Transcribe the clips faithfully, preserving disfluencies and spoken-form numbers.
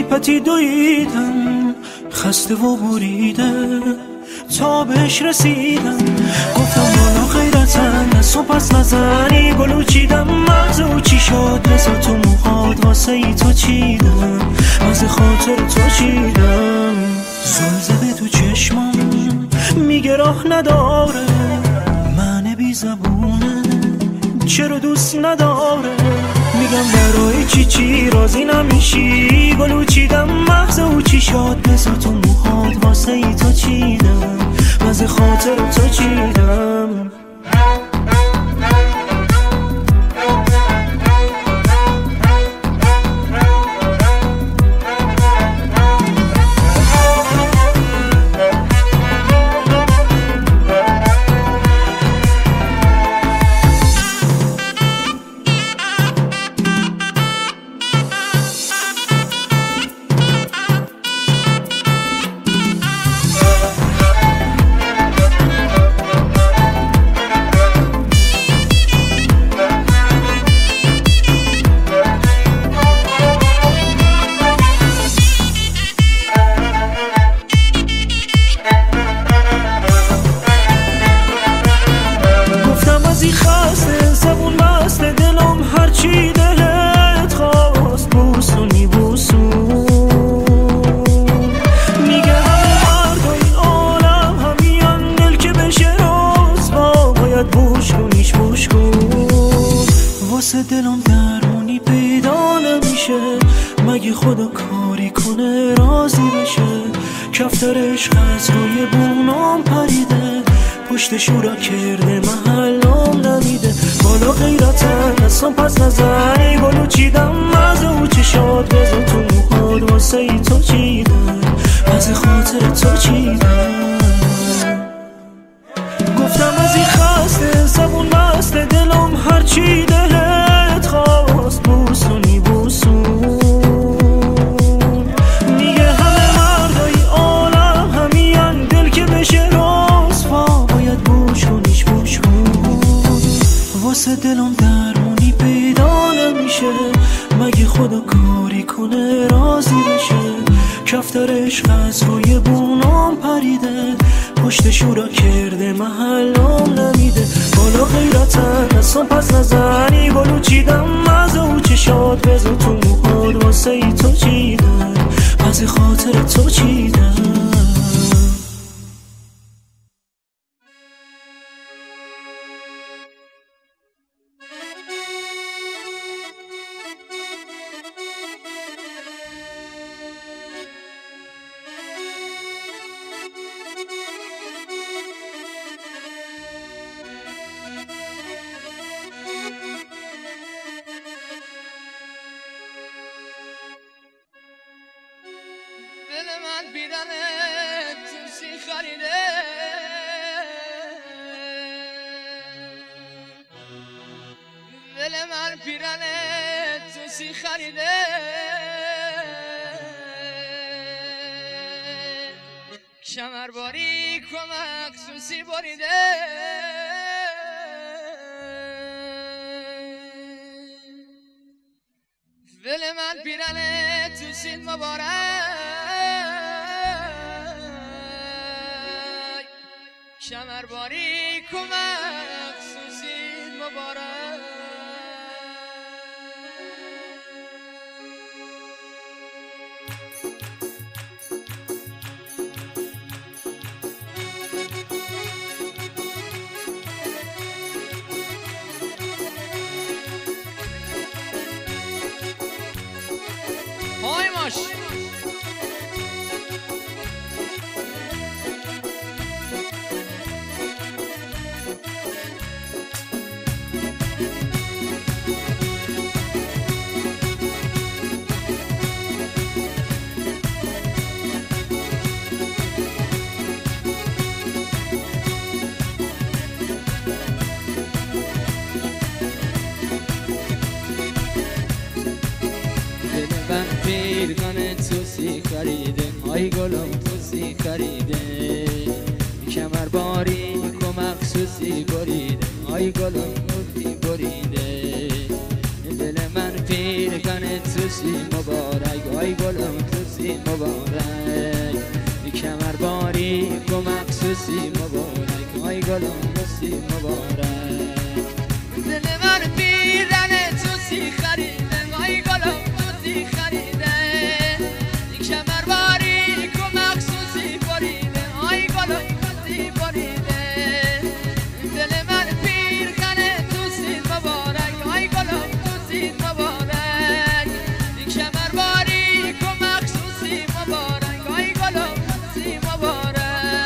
پتی دویدم خسته و بریده تا بهش رسیدم. گفتم بالا غیرتن دست و پس نزنی گلو چیدم مغز و چی شد بزا تو موهات واسه ای تو چیدم واسه خاطر تو چیدم. زلزله تو چشمم میگه راه نداره من بی زبونه چرا دوست نداره. میگم برای چی چی راضی نمیشی گلو چیدم مغز و چی شد بزا تو موهات واسه ای تو چیدم واسه خاطر تو چیدم. واسه دلم درمونی پیدا نمیشه مگه خدا کاری کنه راضی بشه. کفتر عشق از روی بونام پریده پشت شورا کرده محلم نمیده. بالا غیرتن دستم پس نزنی گلو چیدم مزه و چشات بزا تو موهات واسه ای تو چیدم واسه خاطر تو چیدم. گفتم از این خسته زبون بسته دلم هرچی دلت خواست بوسونی بوسون. میگه همه مردای عالم همین دل که بشه رسوا باید بوش کنیش بوش کن. واسه دلم درمونی پیدا نمیشه مگه خدا کاری کنه راضی بشه. کفتر عشق از روی بونام پریده پشت شورا کرده محلم نمیده. بالا غیرتن دستم پس نزنی گلو چیدم مزه و چشات بزا تو موهات واسه ای تو چیدم واسه خاطر تو چیدم. دل من بیرنت تو سی خریده دل من پیرنت تو سی خریده کمرباری کمک سوسی بریده دل من پیرنت تو سین مبارک کمرباری کمک سوسید مبارک. های ماش پیرگان تو سی خریده آی گلم تو سی خریده کمرباری کمک سوسی بریده آی گلم موتی بریده دل من پیرگان تو سی مبارک آی گلم تو مخصوصی مبارک کمر باریک و مخصوصی مبارک آی گلم رسی مبارک دل من پیرن توسی خریده آی گلم توسی خریده کمر باریک و مخصوصی بریده آی گلم توسی بریده دل من پیرن توسی مبارک آی گلم توسی مبارک کمر باریک و مخصوصی مبارک آی گلم توسی مبارک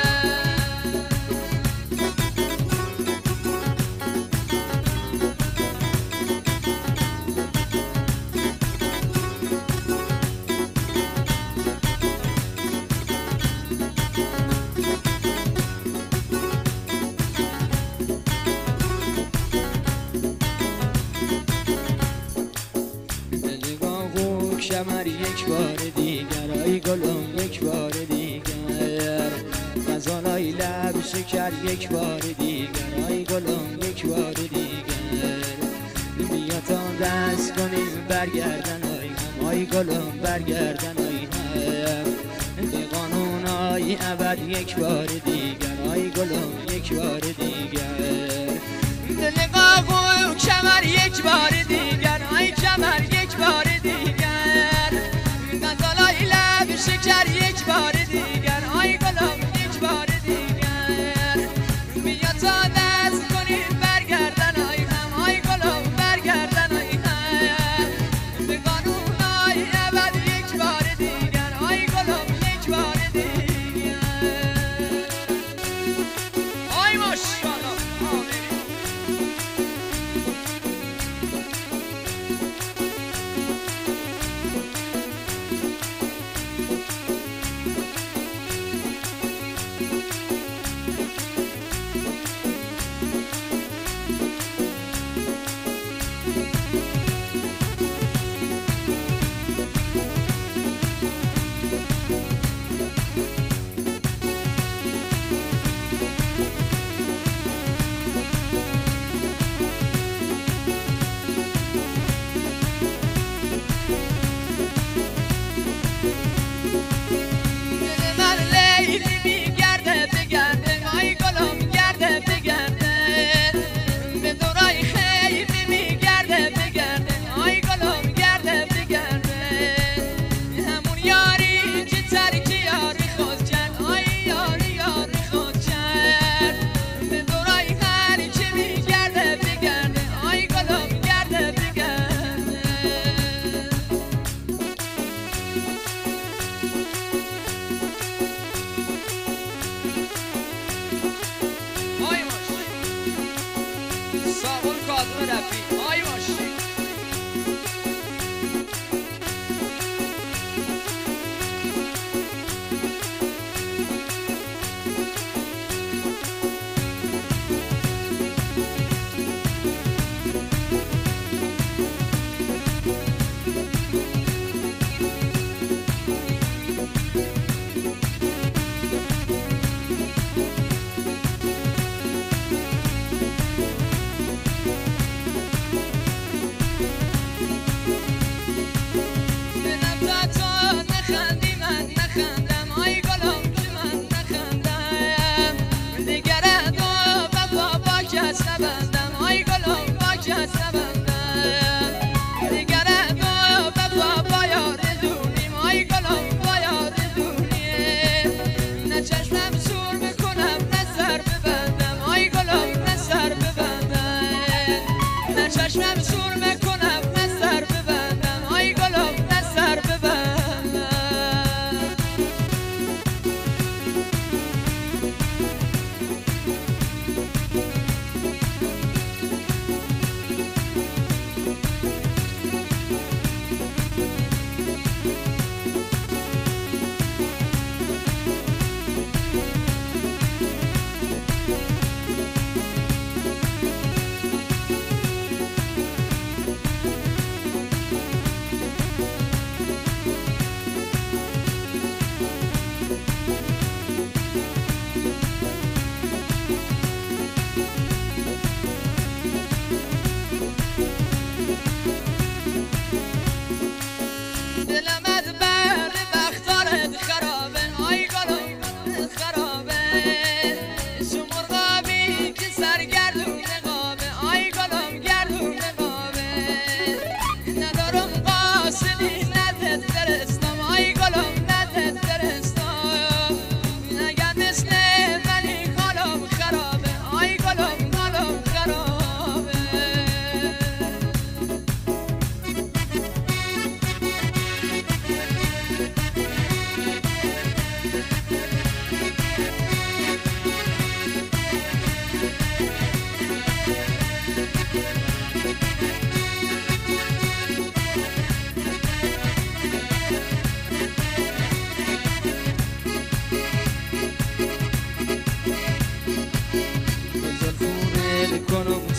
کمر یک بار دیگر آی گلم یک بار دیگر غزالای لب شکر یک بار دیگر آی گلم یک بار دیگر بیا تا دست کنیم برگردن آی هم آی گلم برگردن آی هم به قانون آی ابد یک بار دیگر آی گلم یک بار دیگر دل قاقو کمر یک بار دیگر آی کمر یک بار دیگر شکر یک بار دیگر آی گلم یک بار دیگر بیا تا دست کنیم برگردن آی هم آی گلم برگردن آی هم به قانون آی ابد یک بار دیگر آی گلم یک بار دیگر آی ماشاءالله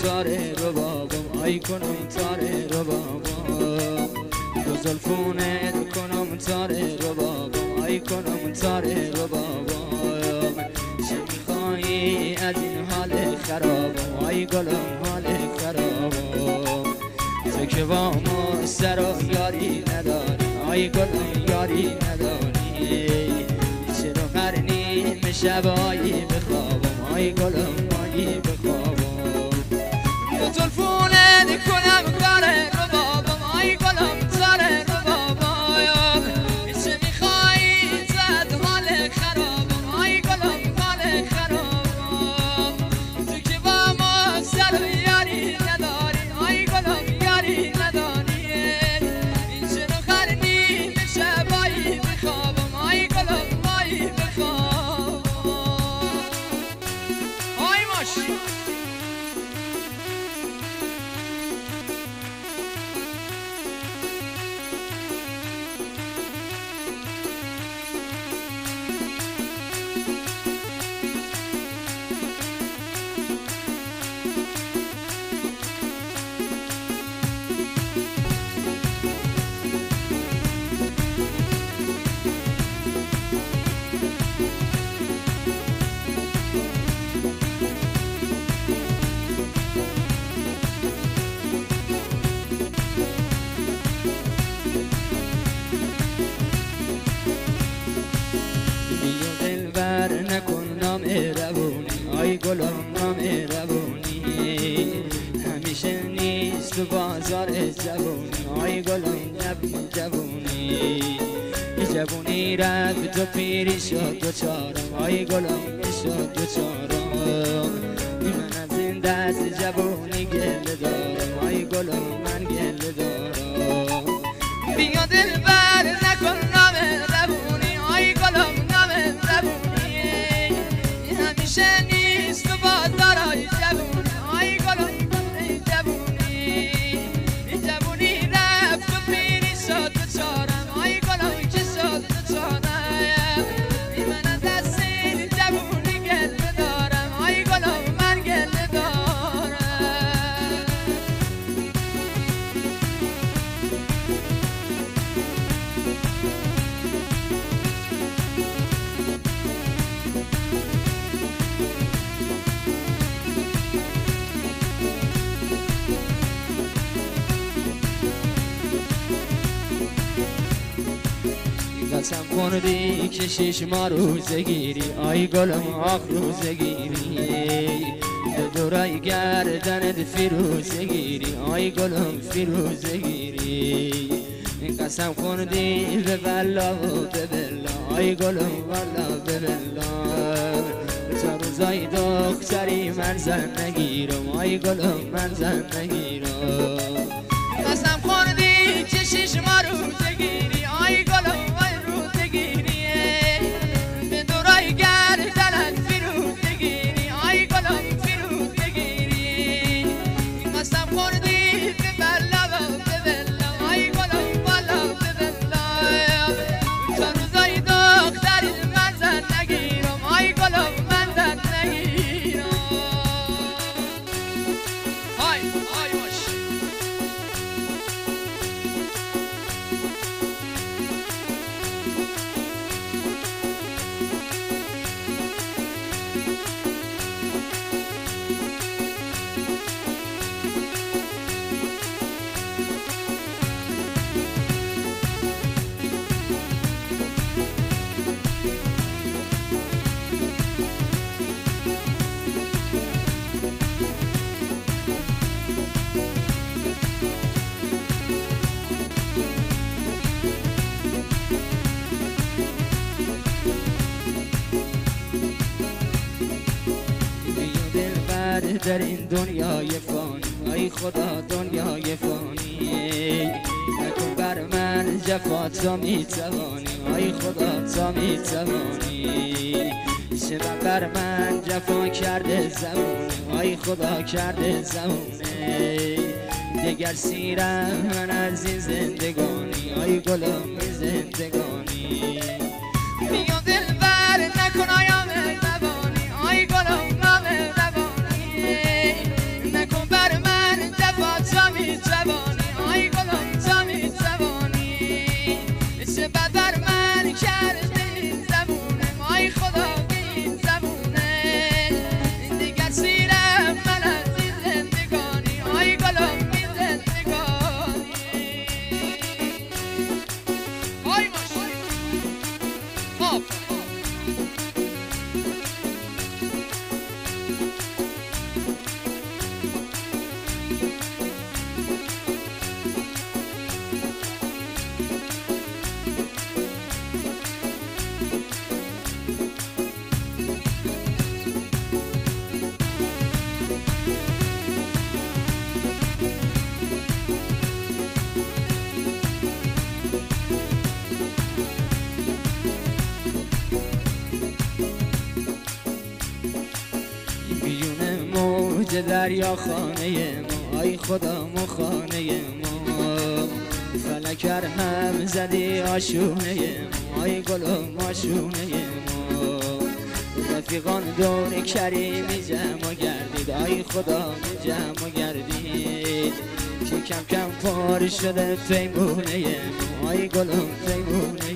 تاره رو بابام آی کنم تاره رو بابام دو زلفونه کنم تاره رو بابام آی کنم تاره رو بابام چه میخوایی از این حال خرابم آی گلم حال خرابم تو که با ما سر و یاری نداری آی گلم یاری نداری چرا قرنی شبایی بخوابم آی گلم آی بخوابم دو زلفونه کنم کاره رو بابام آی گلم تاره رو بابام چه میخوایی زد حال خرابم آی گلم حال خرابم تو که با ما سر و یاری نداری آی گلم یاری نداری این چرا قرنی به شبایی بخوابم آی گلم آی بخوابم آی ماشی آی گلم نام روونی همیشه نیست تو بازار جوونی آی گلم جوونی جوونی جوونی رفت و پیری شد دوچارم آی گلم شد دوچارم من از این دست جوونی گله دارم آی گلم من گله دارم بیا دل بر نکن نام روونی آی گلم نام روونی همیشه نیست تو بازارای جوونی آی گلم جوونی جوونی رفت و پیری شد دوچارم آی گلم که شد دوچارم من از دست این جوونی گله دارم آی گلم من گله دارم قسم خوردی که شش ماه روزه گیری آی گلم آخ روزه گیری دورای گردنت فیروزه گیری آی گلم فیروزه گیری قسم خوردی به بلا و به بلا آی گلم والا به بلا تا روزای دختری من زن نگیرم آی گلم من زن نگیرم قسم خوردی که شش ماه روزه گیری آی گلم در این دنیای فانی ای خدا دنیای فانی نکن بر من جفا تا میتوانی ای خدا تا میتوانی چرا بر من جفا کرده زمونه ای خدا کرده زمونه دگر سیرم من از این زندگانی ای گلم زندگانی بیا دل بر نکن آیام زبانی ای گلم نام زبانی نکن موج دریا خانه ما، ای خدا ما خانه ما، فلکر هم زدی آشونه ما، ای گلم آشونه ما، رفیقان دور کریمی جمع گردید، ای خدا جمع گردید که کم کم پر شده پیمونه ما، ای گلم پیمونه